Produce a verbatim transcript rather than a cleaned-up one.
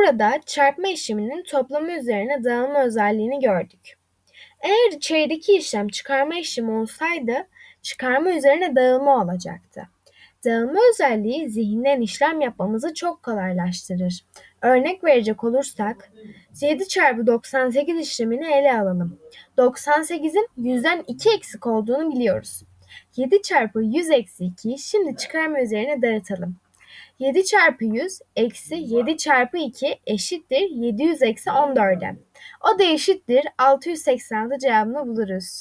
Burada çarpma işleminin toplama üzerine dağılma özelliğini gördük. Eğer içerideki işlem çıkarma işlemi olsaydı çıkarma üzerine dağılma olacaktı. Dağılma özelliği zihinden işlem yapmamızı çok kolaylaştırır. Örnek verecek olursak yedi çarpı doksan sekiz işlemini ele alalım. doksan sekizin yüzden iki eksik olduğunu biliyoruz. yedi çarpı yüz eksi ikiyi şimdi çıkarma üzerine dağıtalım. yedi çarpı yüz eksi yedi çarpı iki eşittir yedi yüz eksi on dörde. O da eşittir altı yüz seksen altı cevabını buluruz.